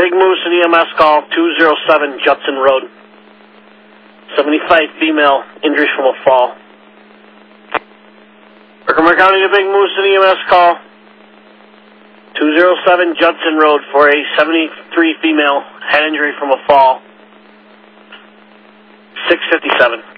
Big Moose and EMS call, 207 Judson Road. 75 female, injuries from a fall. Herkimer County to Big Moose and EMS call, 207 Judson Road for a 73 female, head injury from a fall. 657.